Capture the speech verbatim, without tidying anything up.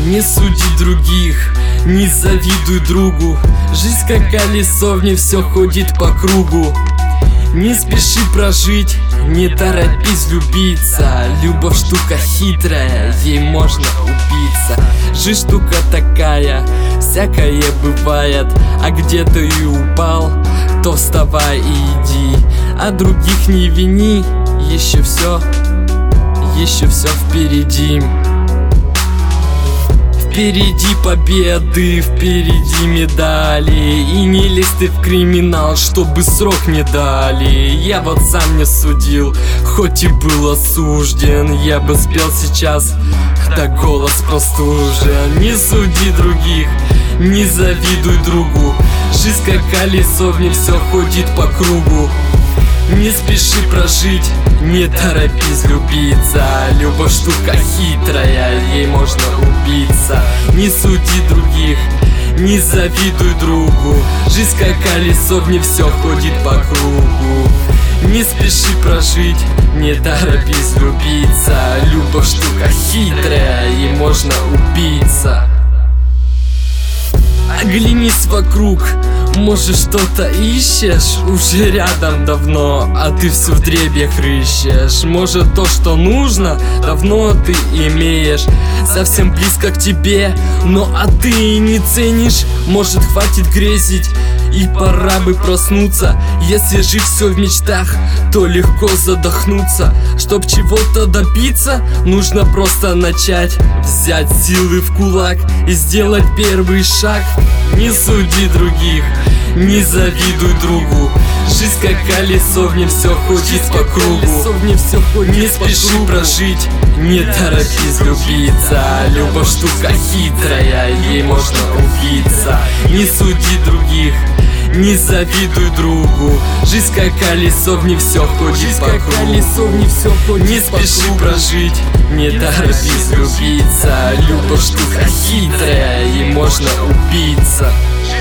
Не суди других, не завидуй другу. Жизнь как колесо, в ней все ходит по кругу. Не спеши прожить, не торопись влюбиться. Любовь штука хитрая, ей можно убиться. Жизнь штука такая, всякое бывает. А где ты и упал, то вставай и иди. А других не вини, еще все, еще все впереди. Впереди победы, впереди медали. И не лезь ты в криминал, чтобы срок не дали. Я вот сам не судил, хоть и был осужден. Я бы спел сейчас, да голос простужен. Не суди других, не завидуй другу. Жизнь как колесо, в ней все ходит по кругу. Не спеши прожить, не торопись влюбиться. Любовь штука хитрая, ей можно убиться. Не суди других, не завидуй другу. Жизнь как колесо, в ней все ходит по кругу. Не спеши прожить, не торопись влюбиться. Любовь штука хитрая, ей можно убиться. Оглянись вокруг, может что-то ищешь уже рядом давно, а ты все в дребьях рыщешь. Может то, что нужно, давно ты имеешь, совсем близко к тебе, но а ты и не ценишь. Может хватит грезить и пора бы проснуться. Если жить все в мечтах, то легко задохнуться. Чтоб чего-то добиться, нужно просто начать. Взять силы в кулак и сделать первый шаг. Не суди других, не завидуй другу. Жизнь как колесо, в ней все ходит по кругу. Не спеши прожить, не торопись влюбиться. Любовь штука хитрая, ей можно убиться. Не суди других, не завидуй другу. Жизнь как колесо, в ней все ходит по кругу. Не спеши прожить, не торопись влюбиться. Любовь штука хитрая, ей можно убиться.